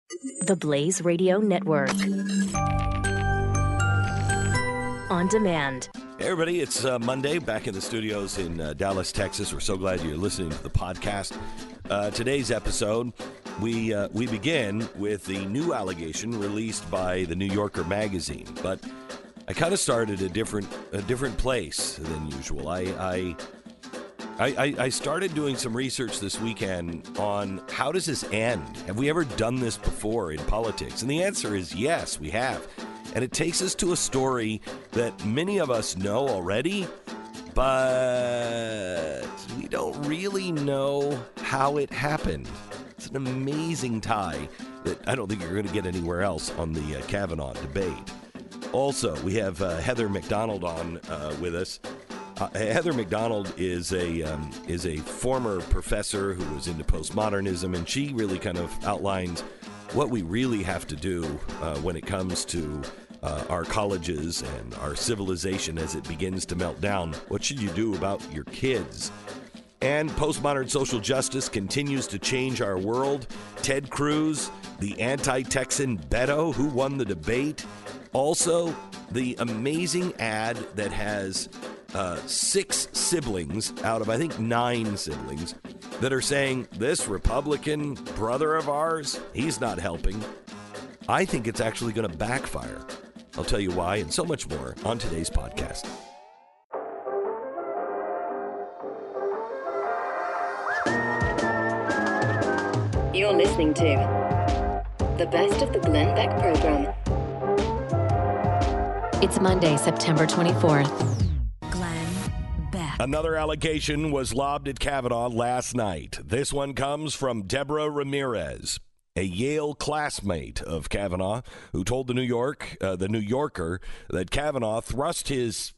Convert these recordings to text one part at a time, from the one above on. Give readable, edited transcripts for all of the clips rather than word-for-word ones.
The Blaze Radio Network. On demand. Hey everybody, it's Monday, back in the studios in Dallas, Texas. We're so glad you're listening to the podcast. Today's episode, we begin with the new allegation released by the New Yorker magazine. But I kind of started a different place than usual. I started doing some research this weekend on how does this end? Have we ever done this before in politics? And the answer is yes, we have. And it takes us to a story that many of us know already, but we don't really know how it happened. It's an amazing tie that I don't think you're going to get anywhere else on the Kavanaugh debate. Also, we have Heather McDonald on with us. Heather McDonald is a former professor who was into postmodernism, and she really kind of outlines what we really have to do when it comes to our colleges and our civilization as it begins to melt down. What should you do about your kids? And postmodern social justice continues to change our world. Ted Cruz, the anti-Texan Beto, who won the debate. Also, the amazing ad that has 6 siblings out of, I think, 9 siblings that are saying, this Republican brother of ours, he's not helping. I think it's actually going to backfire. I'll tell you why and so much more on today's podcast. You're listening to the best of the Glenn Beck program. It's Monday, September 24th. Glenn Beck. Another allegation was lobbed at Kavanaugh last night. This one comes from Deborah Ramirez, a Yale classmate of Kavanaugh, who told the New Yorker, that Kavanaugh thrust his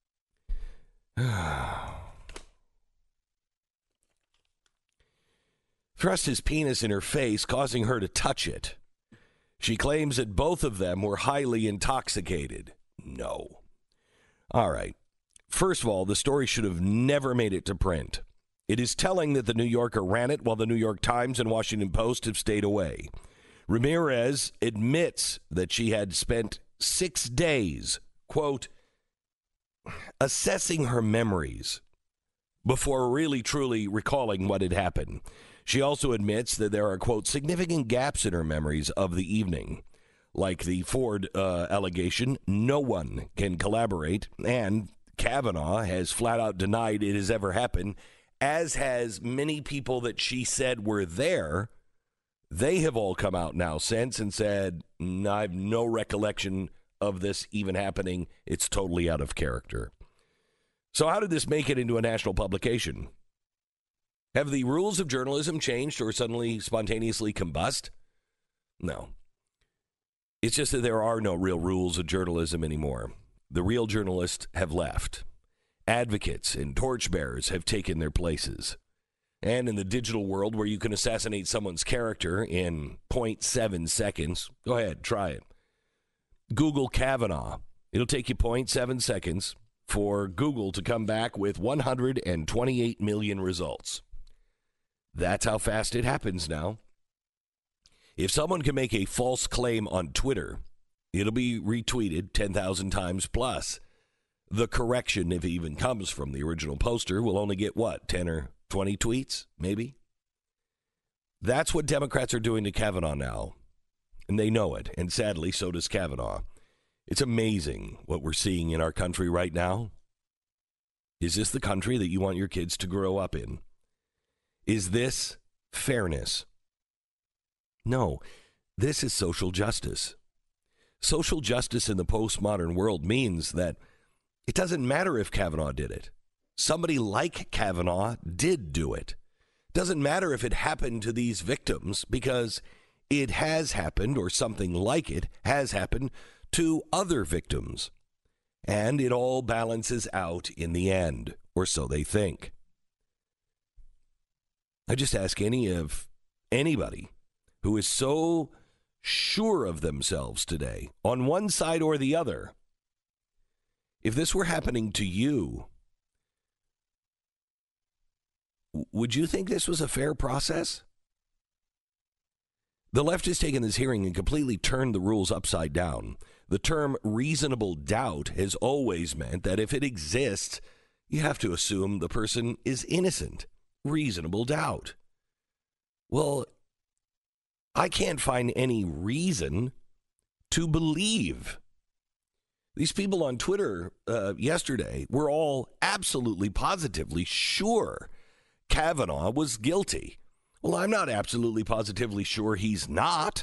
penis in her face, causing her to touch it. She claims that both of them were highly intoxicated. No. All right. First of all, the story should have never made it to print. It is telling that the New Yorker ran it while the New York Times and Washington Post have stayed away. Ramirez admits that she had spent 6 days, quote, assessing her memories before really truly recalling what had happened. She also admits that there are, quote, significant gaps in her memories of the evening. Like the Ford allegation, no one can collaborate, and Kavanaugh has flat out denied it has ever happened, as has many people that she said were there. They have all come out now since and said, I have no recollection of this even happening. It's totally out of character. So how did this make it into a national publication? Have the rules of journalism changed or suddenly spontaneously combust? No. It's just that there are no real rules of journalism anymore. The real journalists have left. Advocates and torchbearers have taken their places. And in the digital world where you can assassinate someone's character in 0.7 seconds, go ahead, try it. Google Kavanaugh. It'll take you 0.7 seconds for Google to come back with 128 million results. That's how fast it happens now. If someone can make a false claim on Twitter, it'll be retweeted 10,000 times plus. The correction, if it even comes from the original poster, will only get, 10 or 20 tweets, maybe? That's what Democrats are doing to Kavanaugh now. And they know it. And sadly, so does Kavanaugh. It's amazing what we're seeing in our country right now. Is this the country that you want your kids to grow up in? Is this fairness? No, this is social justice. Social justice in the postmodern world means that it doesn't matter if Kavanaugh did it. Somebody like Kavanaugh did do it. Doesn't matter if it happened to these victims, because it has happened, or something like it has happened to other victims. And it all balances out in the end, or so they think. I just ask anybody who is so sure of themselves today, on one side or the other, if this were happening to you, would you think this was a fair process? The left has taken this hearing and completely turned the rules upside down. The term reasonable doubt has always meant that if it exists, you have to assume the person is innocent. Reasonable doubt. Well, I can't find any reason to believe. These people on Twitter yesterday were all absolutely positively sure Kavanaugh was guilty. Well, I'm not absolutely positively sure he's not.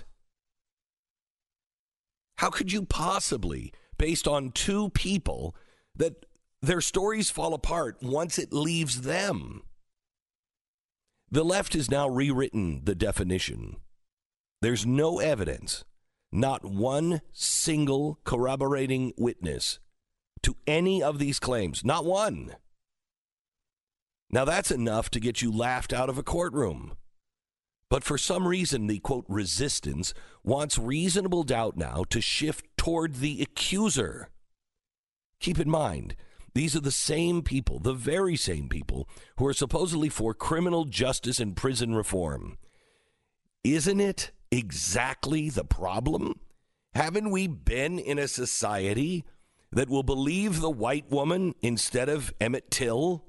How could you possibly, based on two people, that their stories fall apart once it leaves them? The left has now rewritten the definition. There's no evidence, not one single corroborating witness to any of these claims, not one. Now, that's enough to get you laughed out of a courtroom. But for some reason, the, quote, resistance wants reasonable doubt now to shift toward the accuser. Keep in mind, these are the same people, the very same people, who are supposedly for criminal justice and prison reform. Isn't it exactly the problem? Haven't we been in a society that will believe the white woman instead of Emmett Till?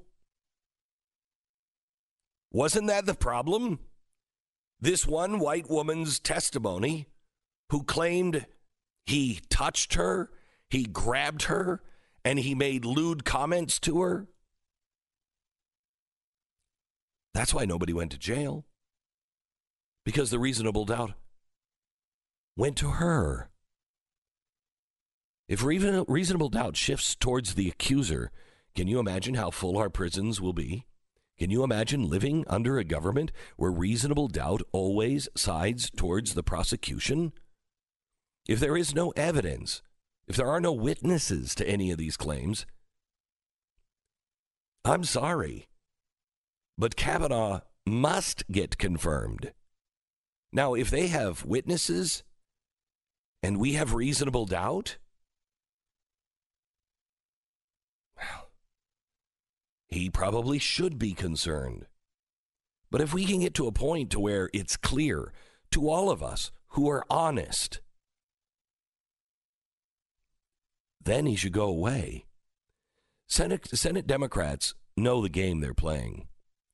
Wasn't that the problem? This one white woman's testimony, who claimed he touched her, he grabbed her, and he made lewd comments to her. That's why nobody went to jail. Because the reasonable doubt went to her. If reasonable doubt shifts towards the accuser, can you imagine how full our prisons will be? Can you imagine living under a government where reasonable doubt always sides towards the prosecution? If there is no evidence, if there are no witnesses to any of these claims, I'm sorry, but Kavanaugh must get confirmed. Now, if they have witnesses and we have reasonable doubt, well, he probably should be concerned. But if we can get to a point to where it's clear to all of us who are honest, then he should go away. Senate Democrats know the game they're playing.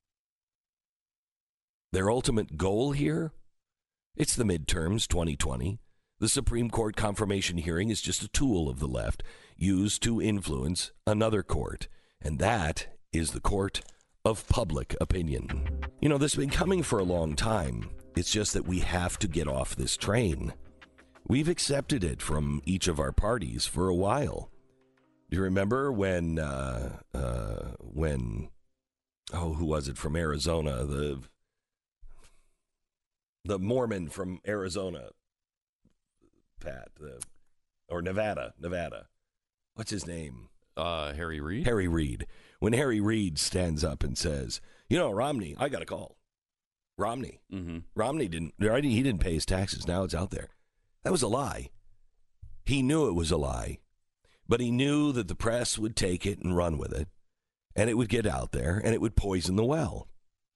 Their ultimate goal here, it's the midterms 2020. The Supreme Court confirmation hearing is just a tool of the left used to influence another court, and that is the court of public opinion. You know, this has been coming for a long time. It's just that we have to get off this train. We've accepted it from each of our parties for a while. Do you remember when who was it from Arizona? The Mormon from Arizona, Pat, or Nevada. What's his name? Harry Reid? Harry Reid. When Harry Reid stands up and says, you know, Romney, I got a call. Romney. Mm-hmm. Romney didn't pay his taxes. Now it's out there. That was a lie. He knew it was a lie, but he knew that the press would take it and run with it, and it would get out there, and it would poison the well.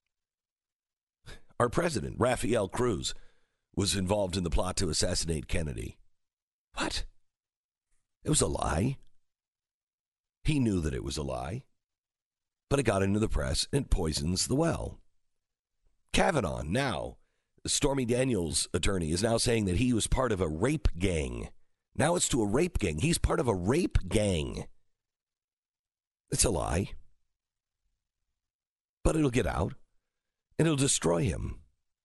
Our president, Rafael Cruz, was involved in the plot to assassinate Kennedy. What? It was a lie. He knew that it was a lie, but it got into the press and poisons the well. Kavanaugh now, Stormy Daniels' attorney, is now saying that he was part of a rape gang. Now it's to a rape gang. He's part of a rape gang. It's a lie. But it'll get out, and it'll destroy him.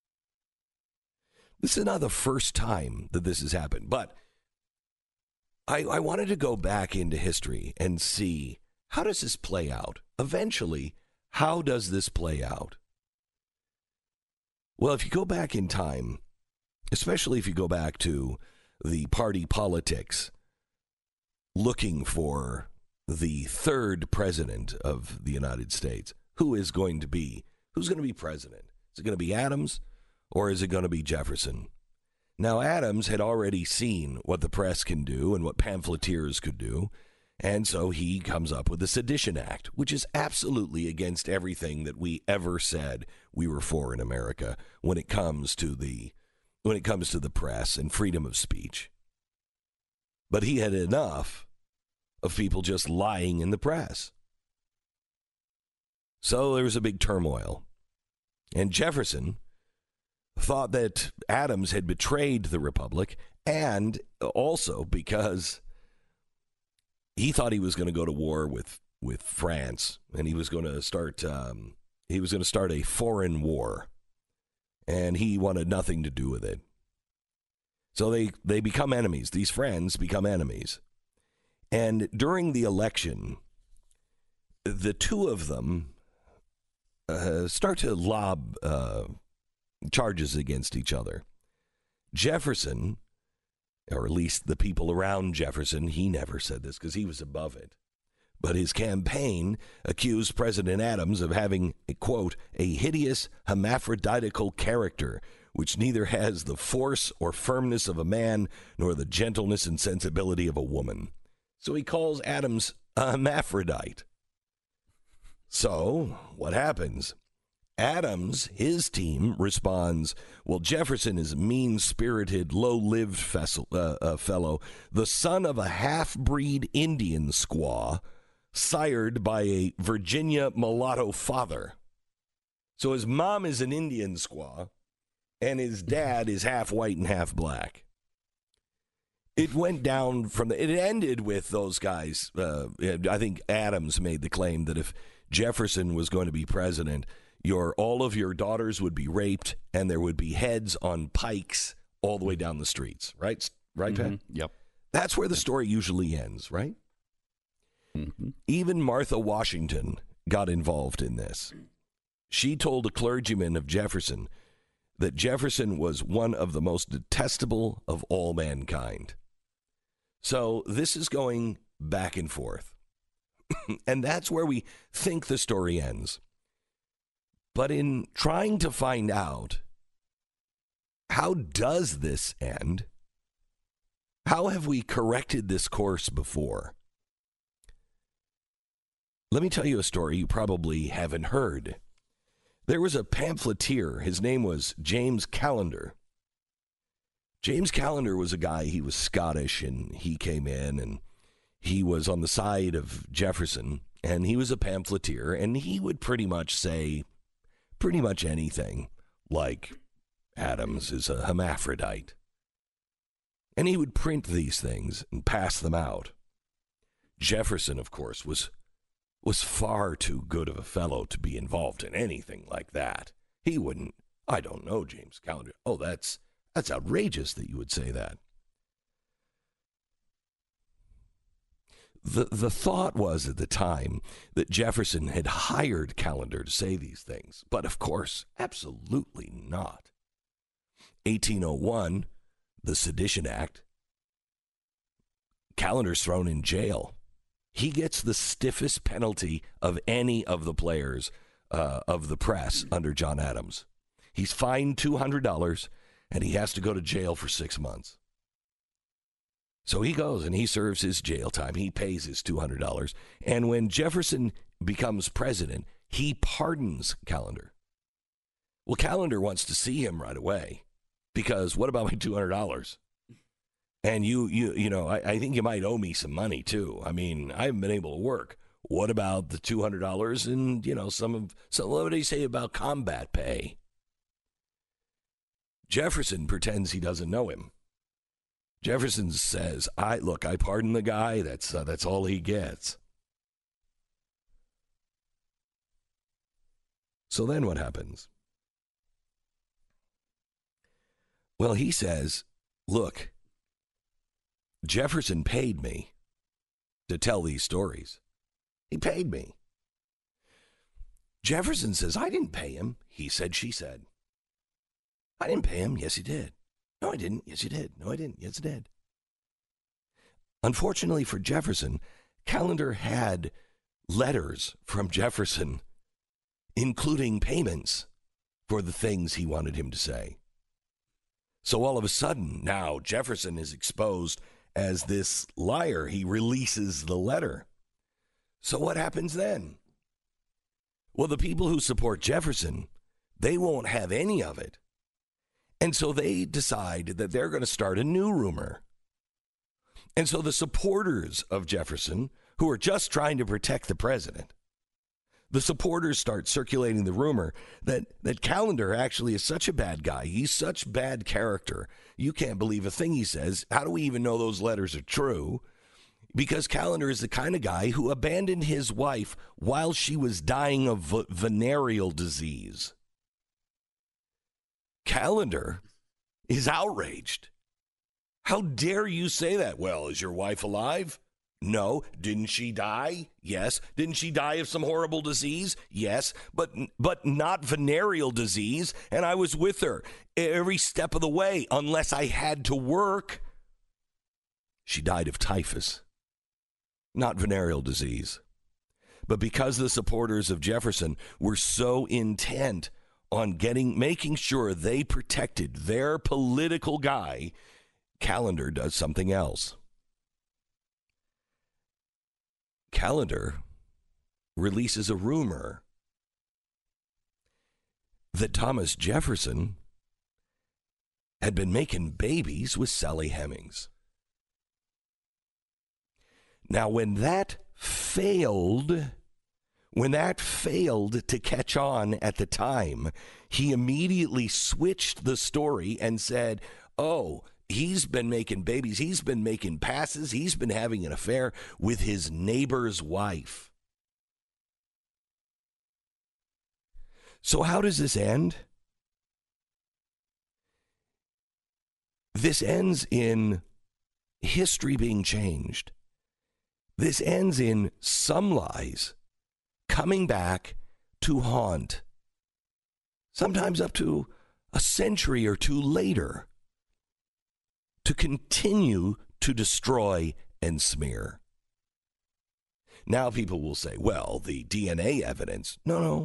This is not the first time that this has happened, but I wanted to go back into history and see, how does this play out? Eventually, how does this play out? Well, if you go back in time, especially if you go back to the party politics, looking for the third president of the United States, who's going to be president? Is it going to be Adams or is it going to be Jefferson? Now, Adams had already seen what the press can do and what pamphleteers could do, and so he comes up with the Sedition Act, which is absolutely against everything that we ever said we were for in America when it comes to the when it comes to the press and freedom of speech. But he had enough of people just lying in the press. So there was a big turmoil. And Jefferson thought that Adams had betrayed the Republic, and also because he thought he was going to go to war with France, and he was going to start a foreign war, and he wanted nothing to do with it. So they become enemies. These friends become enemies. And during the election, the two of them start to lob charges against each other. Jefferson, or at least the people around Jefferson, he never said this because he was above it, but his campaign accused President Adams of having, quote, a hideous hermaphroditical character, which neither has the force or firmness of a man nor the gentleness and sensibility of a woman. So he calls Adams a hermaphrodite. So what happens? Adams, his team, responds, well, Jefferson is a mean-spirited, low-lived fellow, the son of a half-breed Indian squaw, sired by a Virginia mulatto father. So his mom is an Indian squaw, and his dad is half white and half black. It went down it ended with those guys. I think Adams made the claim that if Jefferson was going to be president, all of your daughters would be raped, and there would be heads on pikes all the way down the streets. Right, Pat? Yep. That's where the story usually ends, right? Mm-hmm. Even Martha Washington got involved in this. She told a clergyman of Jefferson that Jefferson was one of the most detestable of all mankind. So this is going back and forth. And that's where we think the story ends. But in trying to find out, how does this end? How have we corrected this course before? Let me tell you a story you probably haven't heard. There was a pamphleteer. His name was James Callender. James Callender was a guy, he was Scottish, and he came in, and he was on the side of Jefferson, and he was a pamphleteer, and he would pretty much say pretty much anything, like Adams is a hermaphrodite. And he would print these things and pass them out. Jefferson, of course, was far too good of a fellow to be involved in anything like that. He wouldn't, I don't know, James Callender. Oh, that's outrageous that you would say that. The thought was at the time that Jefferson had hired Callender to say these things, but of course, absolutely not. 1801, the Sedition Act, Callender's thrown in jail. He gets the stiffest penalty of any of the players of the press under John Adams. He's fined $200, and he has to go to jail for 6 months. So he goes and he serves his jail time. He pays his $200. And when Jefferson becomes president, he pardons Callender. Well, Callender wants to see him right away because what about my $200? And you know, I think you might owe me some money too. I mean, I haven't been able to work. What about the $200 and, you know, what do you say about combat pay? Jefferson pretends he doesn't know him. Jefferson says, I pardon the guy. That's all he gets. So then what happens? Well, he says, look, Jefferson paid me to tell these stories. He paid me. Jefferson says, I didn't pay him. He said, she said. I didn't pay him. Yes, he did. No, I didn't. Yes, you did. No, I didn't. Yes, I did. Unfortunately for Jefferson, Callender had letters from Jefferson, including payments for the things he wanted him to say. So all of a sudden, now Jefferson is exposed as this liar. He releases the letter. So what happens then? Well, the people who support Jefferson, they won't have any of it. And so they decide that they're going to start a new rumor. And so the supporters of Jefferson, who are just trying to protect the president, the supporters start circulating the rumor that Callender actually is such a bad guy. He's such bad character. You can't believe a thing he says. How do we even know those letters are true? Because Callender is the kind of guy who abandoned his wife while she was dying of venereal disease. Callender is outraged. How dare you say that? Well, is your wife alive? No. Didn't she die? Yes. Didn't she die of some horrible disease? Yes. But not venereal disease, and I was with her every step of the way, unless I had to work. She died of typhus, not venereal disease. But because the supporters of Jefferson were so intent on making sure they protected their political guy, Callender does something else. Callender releases a rumor that Thomas Jefferson had been making babies with Sally Hemings. Now, when that failed to catch on at the time, he immediately switched the story and said, oh, he's been making babies. He's been making passes. He's been having an affair with his neighbor's wife. So how does this end? This ends in history being changed. This ends in some lies coming back to haunt, sometimes up to a century or two later, to continue to destroy and smear. Now people will say, well, the DNA evidence. No.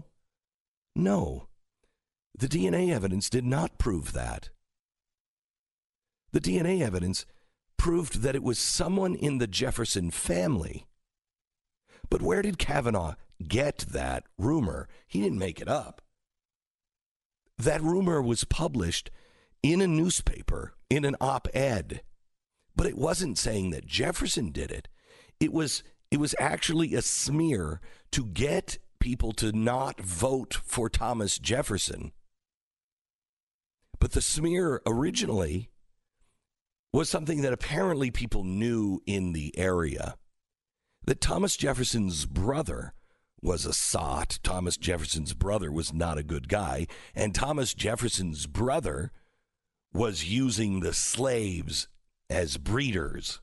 The DNA evidence did not prove that. The DNA evidence proved that it was someone in the Jefferson family. But where did Kavanaugh get that rumor? He didn't make it up. That rumor was published in a newspaper, in an op-ed. But it wasn't saying that Jefferson did it. It was actually a smear to get people to not vote for Thomas Jefferson. But the smear originally was something that apparently people knew in the area. That Thomas Jefferson's brother was a sot. Thomas Jefferson's brother was not a good guy. And Thomas Jefferson's brother was using the slaves as breeders.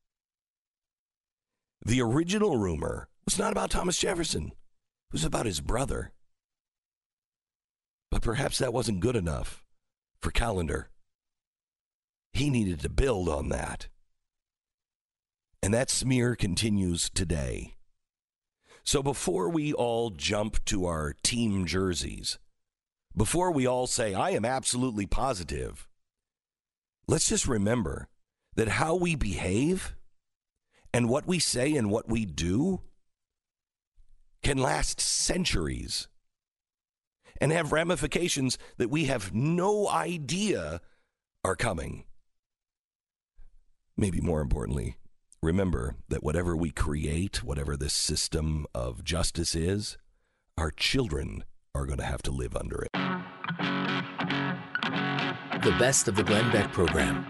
The original rumor was not about Thomas Jefferson. It was about his brother. But perhaps that wasn't good enough for Callender. He needed to build on that. And that smear continues today. So before we all jump to our team jerseys, before we all say, I am absolutely positive, let's just remember that how we behave and what we say and what we do can last centuries and have ramifications that we have no idea are coming. Maybe more importantly, remember that whatever we create, whatever this system of justice is, our children are going to have to live under it. The best of the Glenn Beck program.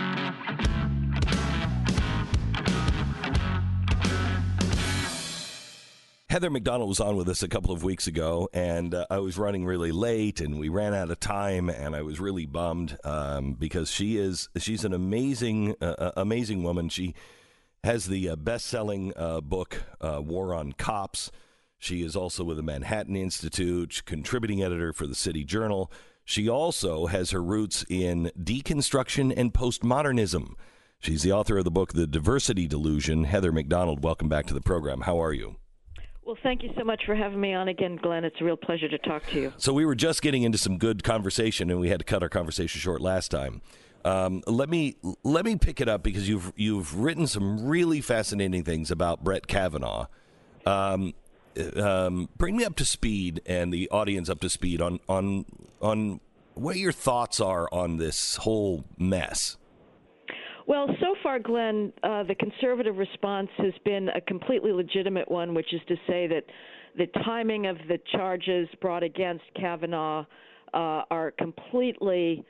Heather McDonald was on with us a couple of weeks ago, and I was running really late, and we ran out of time, and I was really bummed because she's an amazing woman. She has the best-selling book, War on Cops. She is also with the Manhattan Institute, contributing editor for the City Journal. She also has her roots in deconstruction and postmodernism. She's the author of the book, The Diversity Delusion. Heather McDonald, welcome back to the program. How are you? Well, thank you so much for having me on again, Glenn. It's a real pleasure to talk to you. So we were just getting into some good conversation, and we had to cut our conversation short last time. Let me pick it up because you've written some really fascinating things about Brett Kavanaugh. Bring me up to speed and the audience up to speed on what your thoughts are on this whole mess. Well, so far, Glenn, the conservative response has been a completely legitimate one, which is to say that the timing of the charges brought against Kavanaugh are completely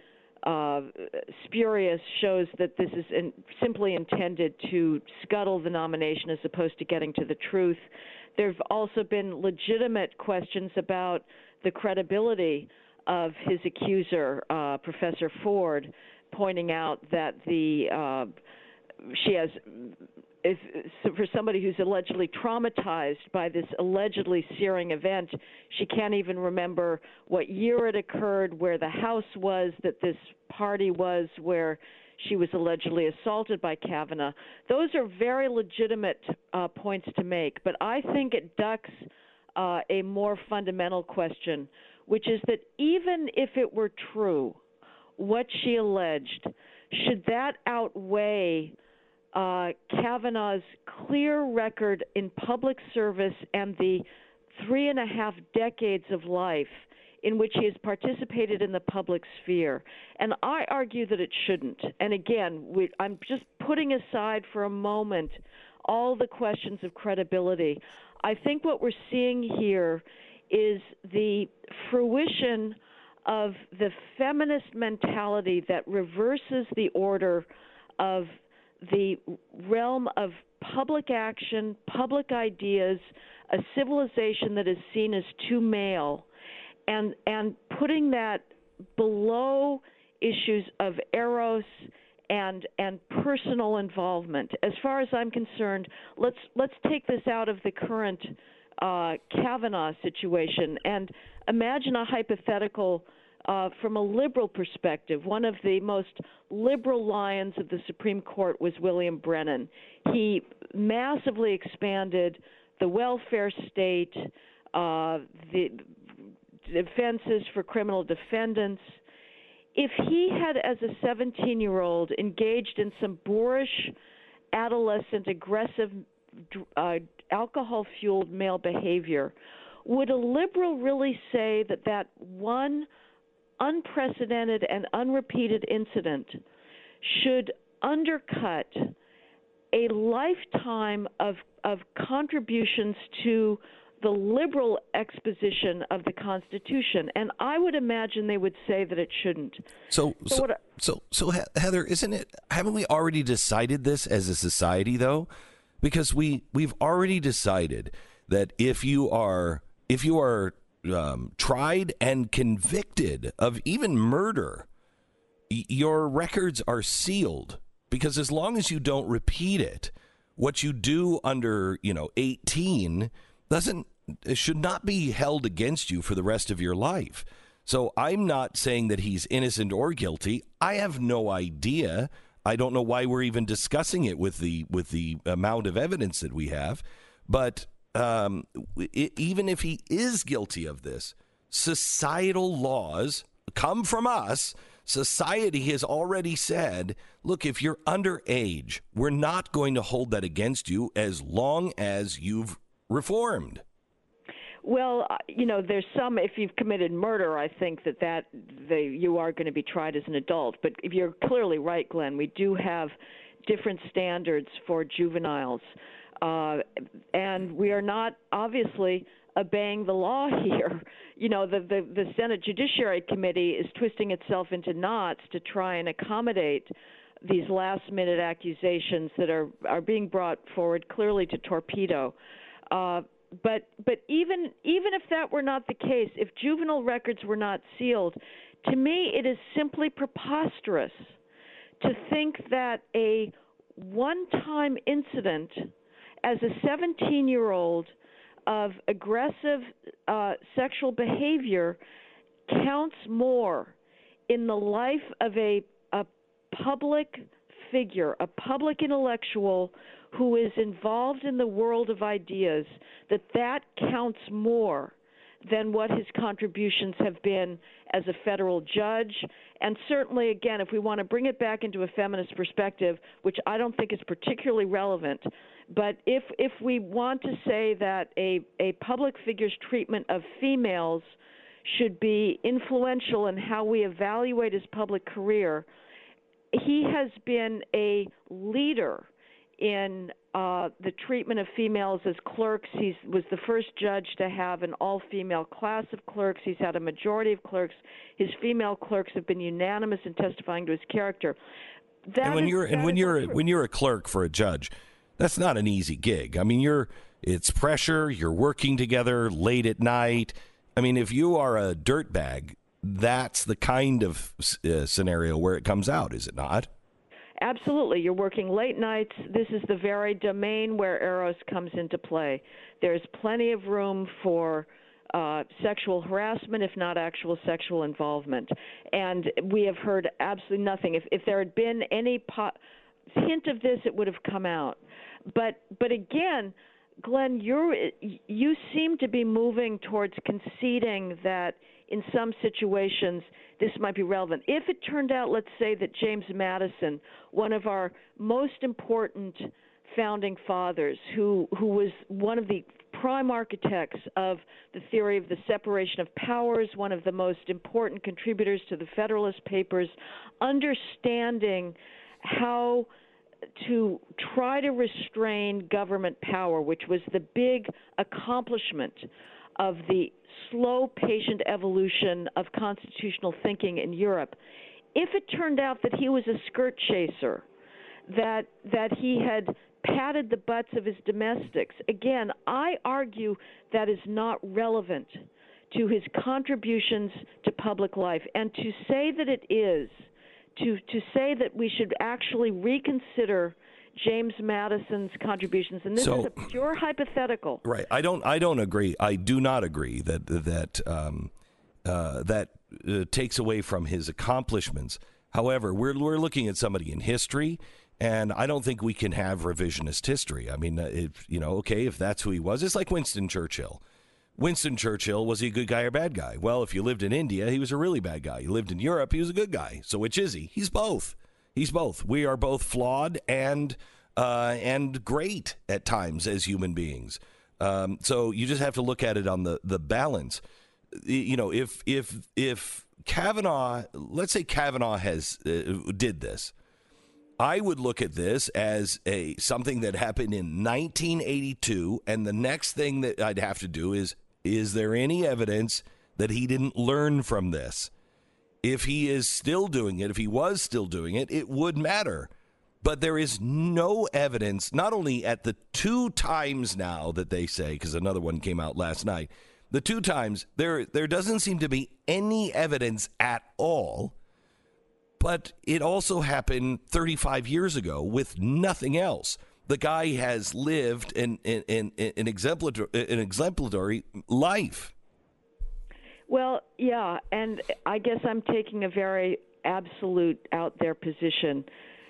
spurious, shows that this is simply intended to scuttle the nomination as opposed to getting to the truth. There have also been legitimate questions about the credibility of his accuser, Professor Ford, pointing out that she has, for somebody who's allegedly traumatized by this allegedly searing event, she can't even remember what year it occurred, where the house was that this party was, where she was allegedly assaulted by Kavanaugh. Those are very legitimate points to make, but I think it ducks a more fundamental question, which is that even if it were true, what she alleged, should that outweigh Kavanaugh's clear record in public service and the 3.5 decades of life in which he has participated in the public sphere? And I argue that it shouldn't. And again, I'm just putting aside for a moment all the questions of credibility. I think what we're seeing here is the fruition of the feminist mentality that reverses the order of the realm of public action, public ideas, a civilization that is seen as too male, and putting that below issues of eros and personal involvement. As far as I'm concerned, let's take this out of the current Kavanaugh situation and imagine a hypothetical from a liberal perspective. One of the most liberal lions of the Supreme Court was William Brennan. He massively expanded the welfare state, the defenses for criminal defendants. If he had, as a 17-year-old, engaged in some boorish, adolescent, aggressive, alcohol-fueled male behavior, would a liberal really say that that one unprecedented and unrepeated incident should undercut a lifetime of contributions to the liberal exposition of the Constitution? And I would imagine they would say that it shouldn't. So Heather, haven't we already decided this as a society, though? Because we've already decided that if you are tried and convicted of even murder, your records are sealed, because as long as you don't repeat it, what you do under 18 should not be held against you for the rest of your life. So I'm not saying that he's innocent or guilty. I have no idea. I don't know why we're even discussing it with the amount of evidence that we have. But even if he is guilty of this, societal laws come from us. Society has already said, look, if you're underage, we're not going to hold that against you as long as you've reformed. Well, there's some, if you've committed murder, I think that you are going to be tried as an adult. But if you're clearly right, Glenn, we do have different standards for juveniles. And we are not obviously obeying the law here. The Senate Judiciary Committee is twisting itself into knots to try and accommodate these last-minute accusations that are being brought forward clearly to torpedo. But even if that were not the case, if juvenile records were not sealed, to me it is simply preposterous to think that a one-time incident as a 17-year-old of aggressive sexual behavior counts more in the life of a public figure, a public intellectual who is involved in the world of ideas, that counts more than what his contributions have been as a federal judge. And certainly, again, if we want to bring it back into a feminist perspective, which I don't think is particularly relevant, but if we want to say that a public figure's treatment of females should be influential in how we evaluate his public career. He has been a leader in the treatment of females as clerks. He was the first judge to have an all-female class of clerks. He's had a majority of clerks. His female clerks have been unanimous in testifying to his character. And when you're a clerk for a judge, that's not an easy gig. I mean, it's pressure. You're working together late at night. I mean, if you are a dirtbag, that's the kind of scenario where it comes out, is it not? Absolutely. You're working late nights. This is the very domain where Eros comes into play. There's plenty of room for sexual harassment, if not actual sexual involvement. And we have heard absolutely nothing. If there had been any hint of this, it would have come out. But again, Glenn, you seem to be moving towards conceding that in some situations this might be relevant. If it turned out, let's say, that James Madison, one of our most important founding fathers, who was one of the prime architects of the theory of the separation of powers, one of the most important contributors to the Federalist Papers, understanding how to try to restrain government power, which was the big accomplishment of the slow, patient evolution of constitutional thinking in Europe. If it turned out that he was a skirt chaser, that he had patted the butts of his domestics, again, I argue that is not relevant to his contributions to public life. And to say that it is, to say that we should actually reconsider James Madison's contributions, and this is a pure hypothetical. Right. I don't agree. I do not agree that takes away from his accomplishments. However, we're looking at somebody in history, and I don't think we can have revisionist history. I mean, if that's who he was, it's like Winston Churchill. Winston Churchill, was he a good guy or bad guy? Well, if you lived in India, he was a really bad guy. You lived in Europe, he was a good guy. So which is he? He's both. He's both. We are both flawed and great at times as human beings. So you just have to look at it on the balance. You know, if Kavanaugh, let's say Kavanaugh has did this, I would look at this as something that happened in 1982, and the next thing that I'd have to do is there any evidence that he didn't learn from this? If he is still doing it, if he was still doing it, it would matter. But there is no evidence, not only at the 2 times now that they say, because another one came out last night, the 2 times, there doesn't seem to be any evidence at all. But it also happened 35 years ago with nothing else. The guy has lived an exemplary life. Well, yeah, and I guess I'm taking a very absolute out there position.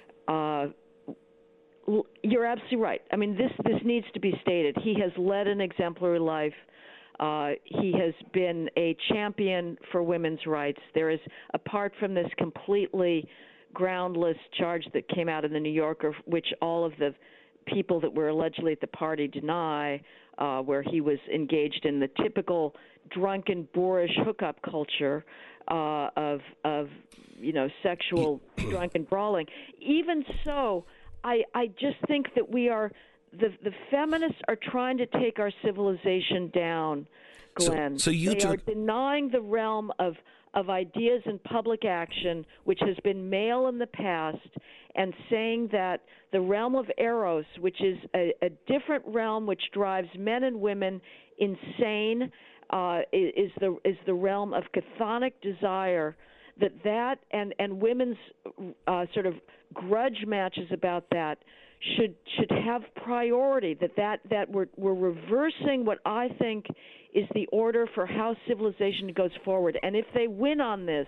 You're absolutely right. I mean, this needs to be stated. He has led an exemplary life. He has been a champion for women's rights. There is, apart from this completely groundless charge that came out in the New Yorker, which all of the people that were allegedly at the party deny, where he was engaged in the typical drunken, boorish hookup culture of sexual drunken brawling. Even so, I just think that we are the feminists are trying to take our civilization down, Glenn. They are denying the realm of ideas and public action, which has been male in the past, and saying that the realm of Eros, which is a different realm which drives men and women insane, is the realm of chthonic desire, that and women's sort of grudge matches about that should have priority, that we're reversing what I think is the order for how civilization goes forward. And if they win on this,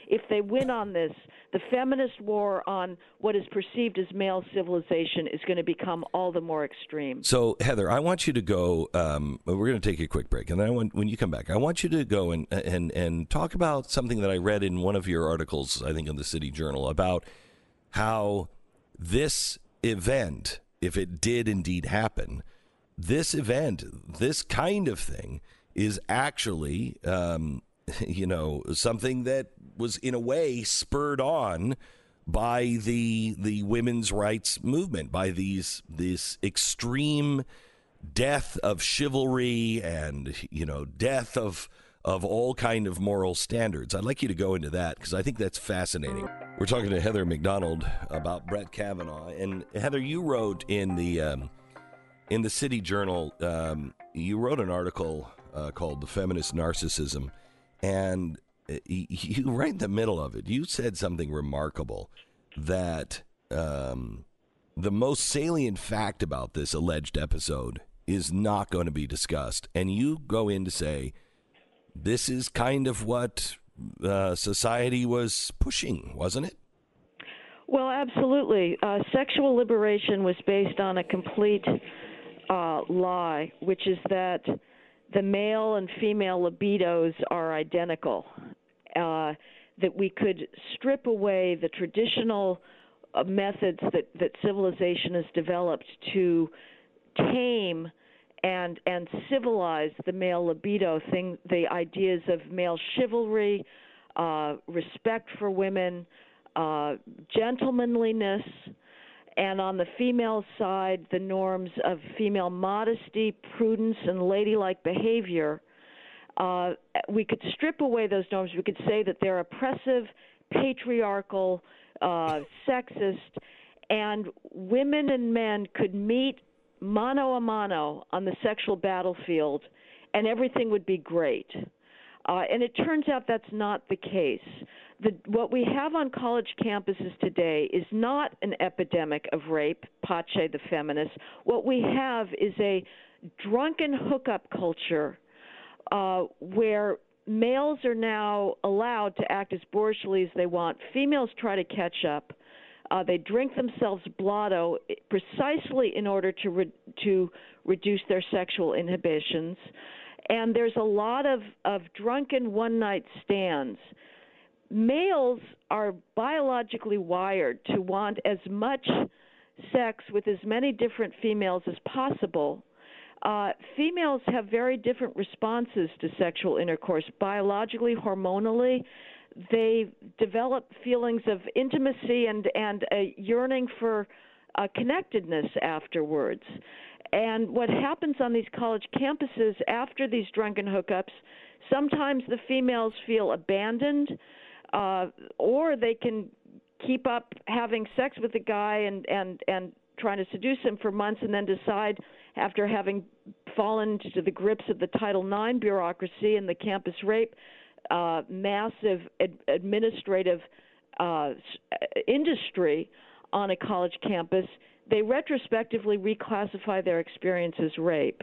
the feminist war on what is perceived as male civilization is going to become all the more extreme. So, Heather, I want you to go, we're going to take a quick break, and then when you come back, I want you to go and talk about something that I read in one of your articles, I think in the City Journal, about how this event, if it did indeed happen, this event, this kind of thing, is actually something that was in a way spurred on by the women's rights movement, by this extreme death of chivalry and death of all kind of moral standards. I'd like you to go into that because I think that's fascinating. We're talking to Heather McDonald about Brett Kavanaugh, and Heather, you wrote in the City Journal, you wrote an article called "The Feminist Narcissism," and you right in the middle of it, you said something remarkable that the most salient fact about this alleged episode is not going to be discussed, and you go in to say this is kind of what society was pushing, wasn't it? Well, absolutely. Sexual liberation was based on a complete lie, which is that the male and female libidos are identical, that we could strip away the traditional methods that civilization has developed to tame and civilize the male libido, the ideas of male chivalry, respect for women, gentlemanliness, and on the female side, the norms of female modesty, prudence, and ladylike behavior. We could strip away those norms. We could say that they're oppressive, patriarchal, sexist, and women and men could meet mano a mano on the sexual battlefield, and everything would be great. And it turns out that's not the case. What we have on college campuses today is not an epidemic of rape, Pache the feminist. What we have is a drunken hookup culture where males are now allowed to act as bourgeois as they want. Females try to catch up. They drink themselves blotto precisely in order to reduce their sexual inhibitions. And there's a lot of drunken one-night stands. Males are biologically wired to want as much sex with as many different females as possible. Females have very different responses to sexual intercourse. Biologically, hormonally, they develop feelings of intimacy and a yearning for connectedness afterwards. And what happens on these college campuses after these drunken hookups, sometimes the females feel abandoned, or they can keep up having sex with the guy and trying to seduce him for months and then decide after having fallen into the grips of the Title IX bureaucracy and the campus rape, massive administrative industry on a college campus, they retrospectively reclassify their experience as rape,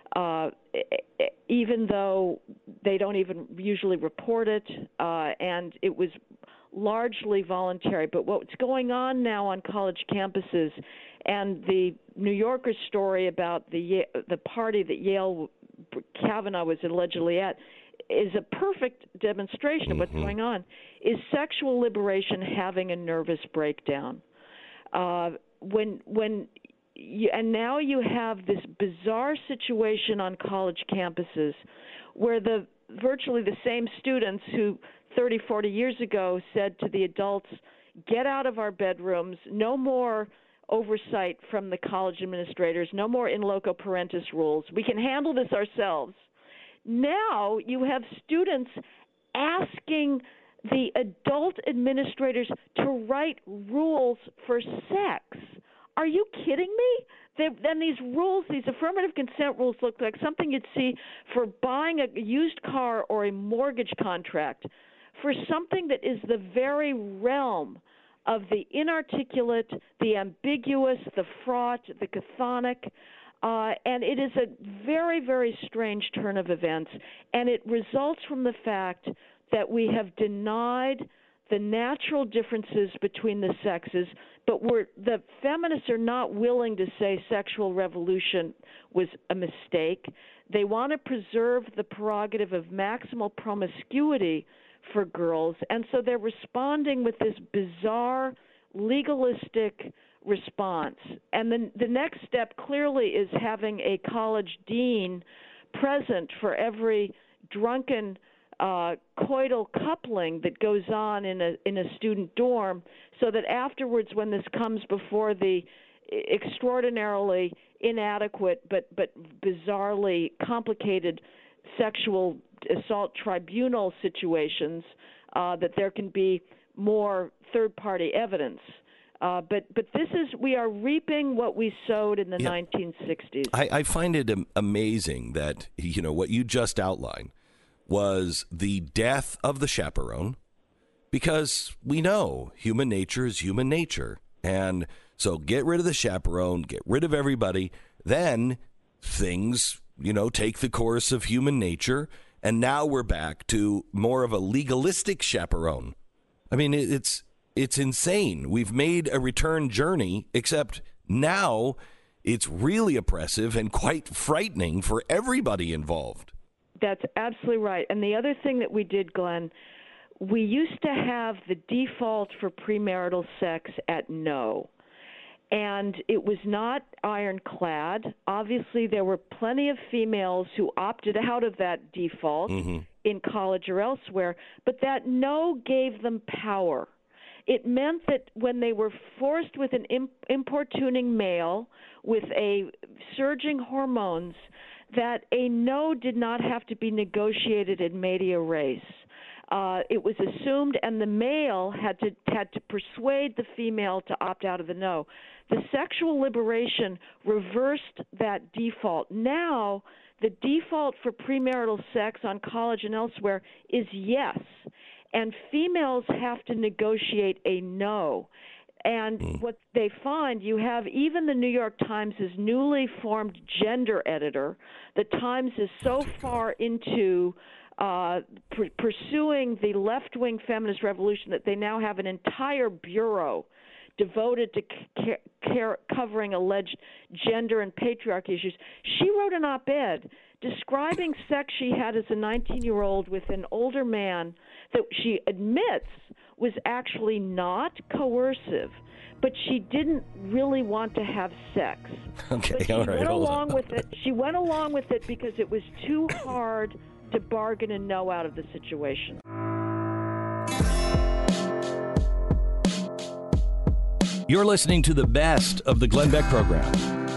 even though they don't even usually report it, and it was largely voluntary. But what's going on now on college campuses, and the New Yorker story about the party that Yale Kavanaugh was allegedly at, is a perfect demonstration of what's going on, is sexual liberation having a nervous breakdown. And now you have this bizarre situation on college campuses where virtually the same students who 30, 40 years ago said to the adults, get out of our bedrooms, no more oversight from the college administrators, no more in loco parentis rules, we can handle this ourselves. Now you have students asking the adult administrators to write rules for sex. Are you kidding me? Then these rules, these affirmative consent rules, look like something you'd see for buying a used car or a mortgage contract, for something that is the very realm of the inarticulate, the ambiguous, the fraught, the chthonic. And it is a very, very strange turn of events. And it results from the fact that we have denied the natural differences between the sexes, but the feminists are not willing to say sexual revolution was a mistake. They want to preserve the prerogative of maximal promiscuity for girls, and so they're responding with this bizarre, legalistic response. And the next step clearly is having a college dean present for every drunken coital coupling that goes on in a student dorm, so that afterwards, when this comes before the extraordinarily inadequate but bizarrely complicated sexual assault tribunal situations, that there can be more third-party evidence. But we are reaping what we sowed in the 1960s. I find it amazing that, what you just outlined was the death of the chaperone, because we know human nature is human nature. And so get rid of the chaperone, get rid of everybody, then things, take the course of human nature. And now we're back to more of a legalistic chaperone. I mean, it's insane. We've made a return journey, except now it's really oppressive and quite frightening for everybody involved. That's absolutely right. And the other thing that we did, Glenn, we used to have the default for premarital sex at no. And it was not ironclad. Obviously, there were plenty of females who opted out of that default in college or elsewhere, but that no gave them power. It meant that when they were forced with an importuning male with a surging hormones, that a no did not have to be negotiated in media res. It was assumed, and the male had to persuade the female to opt out of the no. The sexual liberation reversed that default. Now, the default for premarital sex on college and elsewhere is yes, and females have to negotiate a no. And what they find, you have even the New York Times' newly formed gender editor. The Times is so far into pursuing the left-wing feminist revolution that they now have an entire bureau devoted to covering alleged gender and patriarchy issues. She wrote an op-ed describing sex she had as a 19-year-old with an older man that she admits was actually not coercive, but she didn't really want to have sex. Okay, she all right. went along with it. She went along with it because it was too hard to bargain and no out of the situation. You're listening to the best of the Glenn Beck program.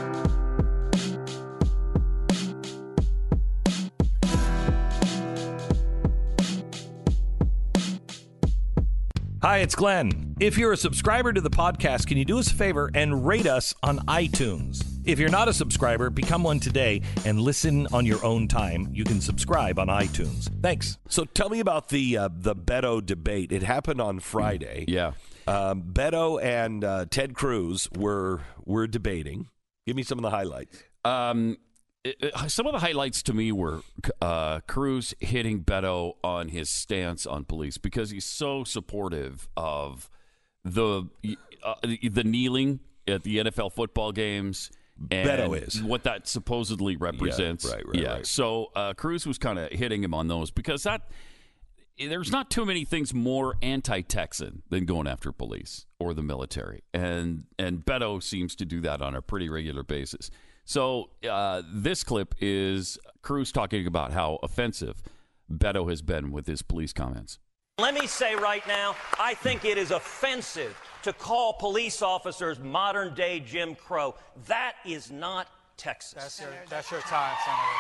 Hi, it's Glenn. If you're a subscriber to the podcast, can you do us a favor and rate us on iTunes? If you're not a subscriber, become one today and listen on your own time. You can subscribe on iTunes. Thanks. So tell me about the Beto debate. It happened on Friday. Yeah. Beto and Ted Cruz were debating. Give me some of the highlights. Some of the highlights to me were Cruz hitting Beto on his stance on police, because he's so supportive of the kneeling at the NFL football games. And Beto is. What that supposedly represents. Yeah, right. So Cruz was kind of hitting him on those, because there's not too many things more anti-Texan than going after police or the military. And Beto seems to do that on a pretty regular basis. So this clip is Cruz talking about how offensive Beto has been with his police comments. Let me say right now, I think it is offensive to call police officers modern-day Jim Crow. That is not Texas. That's your time,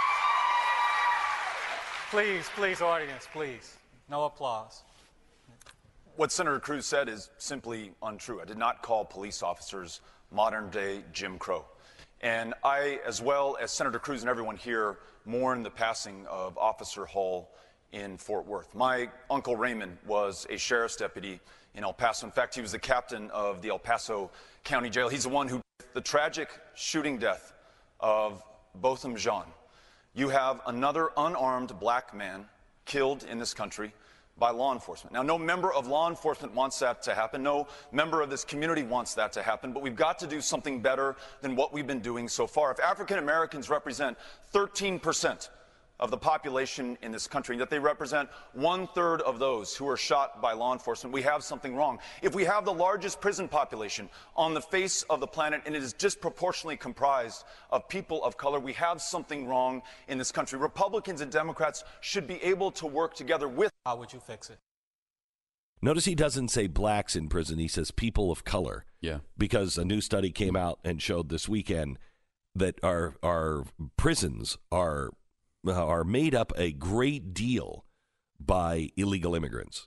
Senator. Please, audience, please. No applause. What Senator Cruz said is simply untrue. I did not call police officers modern-day Jim Crow. And I, as well as Senator Cruz and everyone here, mourn the passing of Officer Hall in Fort Worth. My uncle Raymond was a sheriff's deputy in El Paso. In fact, he was the captain of the El Paso County Jail. He's the one who, the tragic shooting death of Botham Jean. You have another unarmed black man killed in this country by law enforcement. Now, no member of law enforcement wants that to happen. No member of this community wants that to happen. But we've got to do something better than what we've been doing so far. If African Americans represent 13% of the population in this country, and that they represent 1/3 of those who are shot by law enforcement, we have something wrong. If we have the largest prison population on the face of the planet and it is disproportionately comprised of people of color, we have something wrong in this country. Republicans and Democrats should be able to work together with. How would you fix it? Notice he doesn't say blacks in prison. He says people of color. Yeah. Because a new study came out and showed this weekend that our prisons are made up a great deal by illegal immigrants.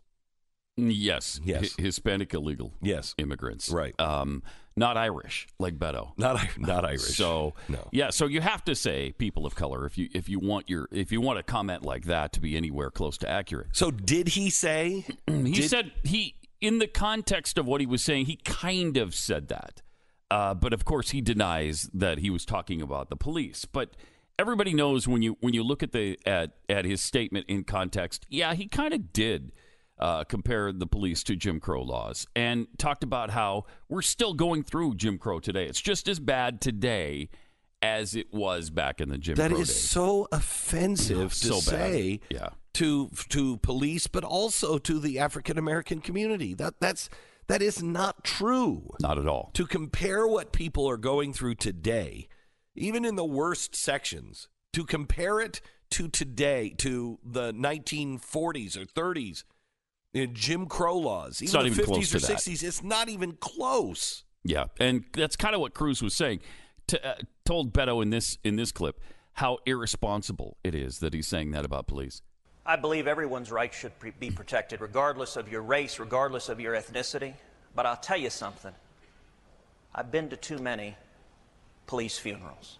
Yes. Yes. Hispanic illegal immigrants. Right. Not Irish, like Beto. Not Irish. So no. Yeah. So you have to say people of color if you want a comment like that to be anywhere close to accurate. So did he say? He said in the context of what he was saying, he kind of said that, but of course he denies that he was talking about the police. But everybody knows when you look at at his statement in context, yeah, he kind of did. Compared the police to Jim Crow laws and talked about how we're still going through Jim Crow today. It's just as bad today as it was back in the Jim Crow days. That is so offensive to say to police, but also to the African American community. That is not true. Not at all. To compare what people are going through today, even in the worst sections, to compare it to today, to the 1940s or 30s, Jim Crow laws, even the 50s or 60s, it's not even close. Yeah, and that's kind of what Cruz was saying. Told Beto in this clip how irresponsible it is that he's saying that about police. I believe everyone's rights should be protected, regardless of your race, regardless of your ethnicity. But I'll tell you something. I've been to too many police funerals.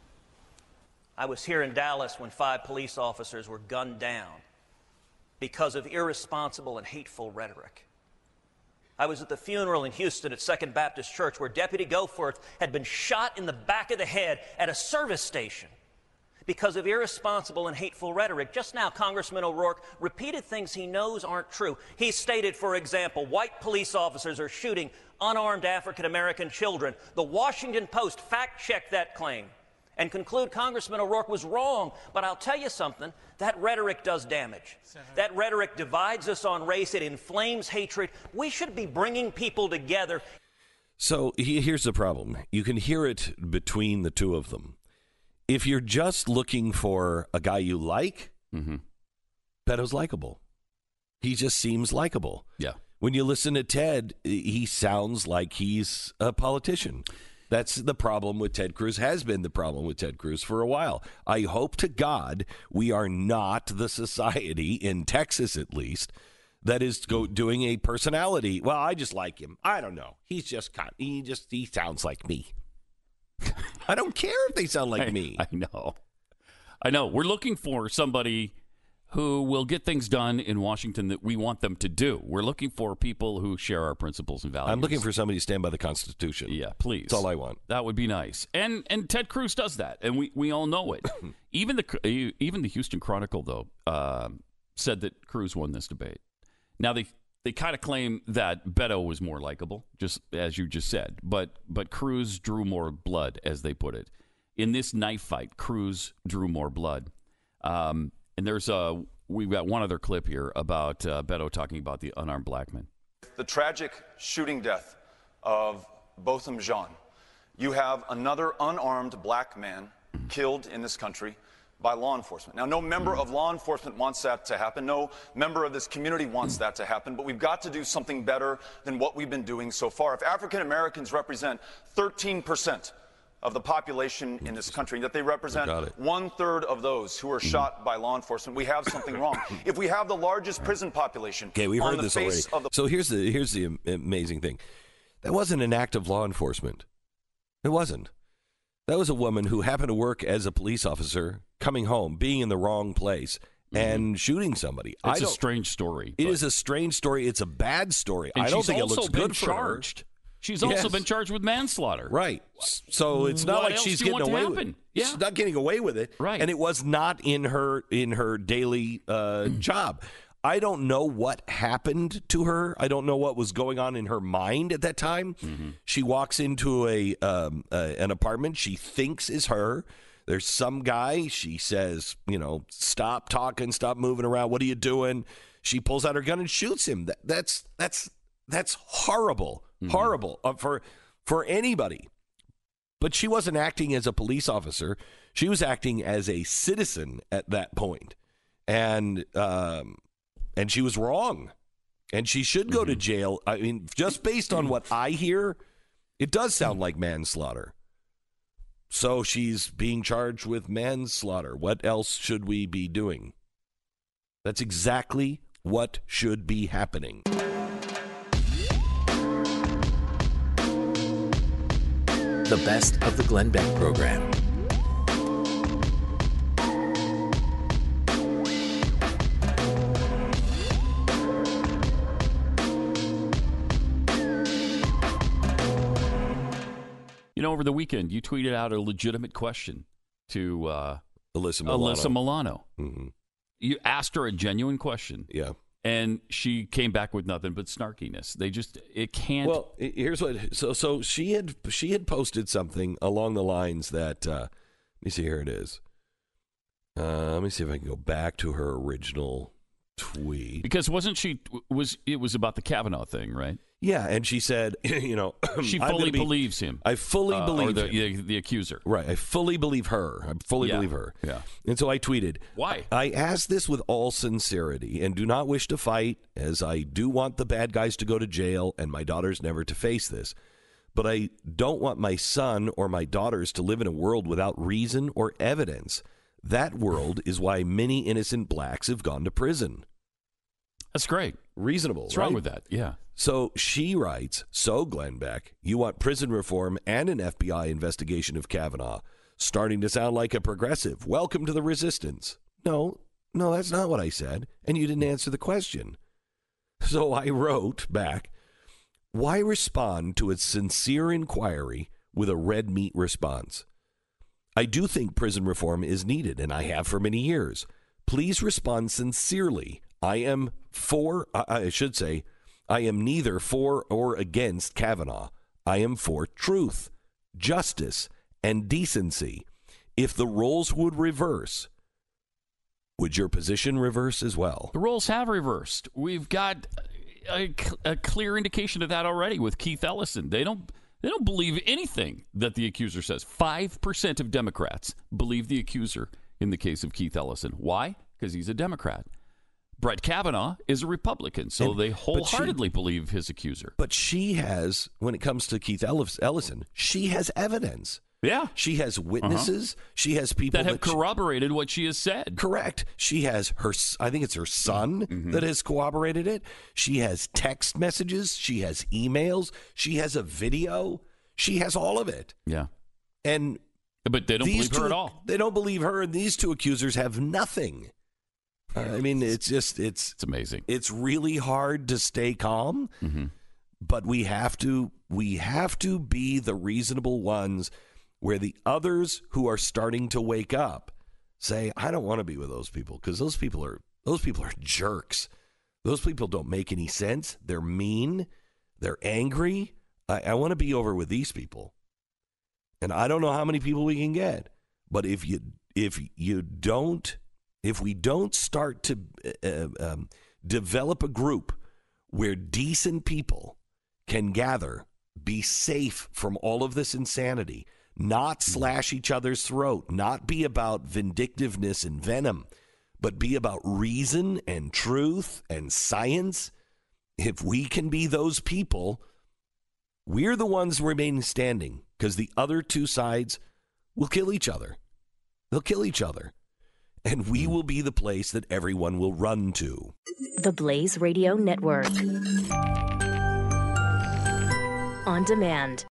I was here in Dallas when 5 police officers were gunned down because of irresponsible and hateful rhetoric. I was at the funeral in Houston at Second Baptist Church where Deputy Goforth had been shot in the back of the head at a service station because of irresponsible and hateful rhetoric. Just now, Congressman O'Rourke repeated things he knows aren't true. He stated, for example, white police officers are shooting unarmed African-American children. The Washington Post fact-checked that claim and conclude Congressman O'Rourke was wrong. But I'll tell you something, that rhetoric does damage. That rhetoric divides us on race. It inflames hatred. We should be bringing people together. So here's the problem. You can hear it between the two of them. If you're just looking for a guy you like, Beto's likable. He just seems likable. Yeah. When you listen to Ted, he sounds like he's a politician. That's the problem with Ted Cruz, has been the problem with Ted Cruz for a while. I hope to God we are not the society, in Texas at least, that is doing a personality. Well, I just like him. I don't know. He sounds like me. I don't care if they sound like me. I know. We're looking for somebody who will get things done in Washington that we want them to do. We're looking for people who share our principles and values. I'm looking for somebody to stand by the Constitution. Yeah, please. That's all I want. That would be nice. And Ted Cruz does that, and we all know it. Even the Houston Chronicle, though, said that Cruz won this debate. Now, they kind of claim that Beto was more likable, just as you just said, but Cruz drew more blood, as they put it. In this knife fight, Cruz drew more blood. And we've got one other clip here about Beto talking about the unarmed black men. The tragic shooting death of Botham Jean. You have another unarmed black man killed in this country by law enforcement. Now, no member of law enforcement wants that to happen. No member of this community wants that to happen. But we've got to do something better than what we've been doing so far. If African Americans represent 13% of the population in this country, that they represent 1/3 of those who are shot by law enforcement, we have something wrong. If we have the largest prison population, okay, we've heard this already. So here's the amazing thing. That wasn't an act of law enforcement. It wasn't. That was a woman who happened to work as a police officer, coming home, being in the wrong place, and shooting somebody. It's a strange story. It is a strange story. It's a bad story. And I don't think it looks good for her. She's also been charged with manslaughter. Right. So it's not like she's getting away with it. Yeah. She's not getting away with it. Right. And it was not in her daily job. I don't know what happened to her. I don't know what was going on in her mind at that time. She walks into an apartment she thinks is her. There's some guy, she says, stop talking, stop moving around. What are you doing? She pulls out her gun and shoots him. That's horrible, horrible for anybody. But she wasn't acting as a police officer. She was acting as a citizen at that point. And she was wrong. And she should go to jail. I mean, just based on what I hear, it does sound like manslaughter. So she's being charged with manslaughter. What else should we be doing? That's exactly what should be happening. The best of the Glenn Beck program. Over the weekend, you tweeted out a legitimate question to Alyssa Milano. Mm-hmm. You asked her a genuine question. Yeah. And she came back with nothing but snarkiness. It can't. Well, here's what. So she had posted something along the lines that. Let me see. Here it is. Let me see if I can go back to her original tweet. Because it was about the Kavanaugh thing, right? Yeah, and she said, she fully believes him. I fully believe him. The accuser. Right. I fully believe her. I fully believe her. Yeah. And so I tweeted, why? I ask this with all sincerity and do not wish to fight, as I do want the bad guys to go to jail and my daughters never to face this. But I don't want my son or my daughters to live in a world without reason or evidence. That world is why many innocent blacks have gone to prison. That's great. Reasonable, What's right? wrong with that? Yeah. So she writes, so Glenn Beck, you want prison reform and an FBI investigation of Kavanaugh. Starting to sound like a progressive. Welcome to the resistance. No, that's not what I said. And you didn't answer the question. So I wrote back, why respond to a sincere inquiry with a red meat response? I do think prison reform is needed, and I have for many years. Please respond sincerely. I am neither for or against Kavanaugh. I am for truth, justice, and decency. If the roles would reverse, would your position reverse as well? The roles have reversed. We've got a clear indication of that already with Keith Ellison. They don't believe anything that the accuser says. 5% of Democrats believe the accuser in the case of Keith Ellison. Why? Because he's a Democrat. Brett Kavanaugh is a Republican, so they wholeheartedly believe his accuser. But she has, when it comes to Keith Ellison, she has evidence. Yeah. She has witnesses. She has people that have corroborated what she has said. Correct. She has I think it's her son that has corroborated it. She has text messages. She has emails. She has a video. She has all of it. Yeah. But they don't believe her at all. They don't believe her, and these two accusers have nothing. I mean, it's amazing. It's really hard to stay calm, but we have to be the reasonable ones, where the others who are starting to wake up say, I don't want to be with those people, because those people are jerks. Those people don't make any sense. They're mean. They're angry. I want to be over with these people. And I don't know how many people we can get, but if we don't start to develop a group where decent people can gather, be safe from all of this insanity, not slash each other's throat, not be about vindictiveness and venom, but be about reason and truth and science, if we can be those people, we're the ones remaining standing, because the other two sides will kill each other. They'll kill each other. And we will be the place that everyone will run to. The Blaze Radio Network. On demand.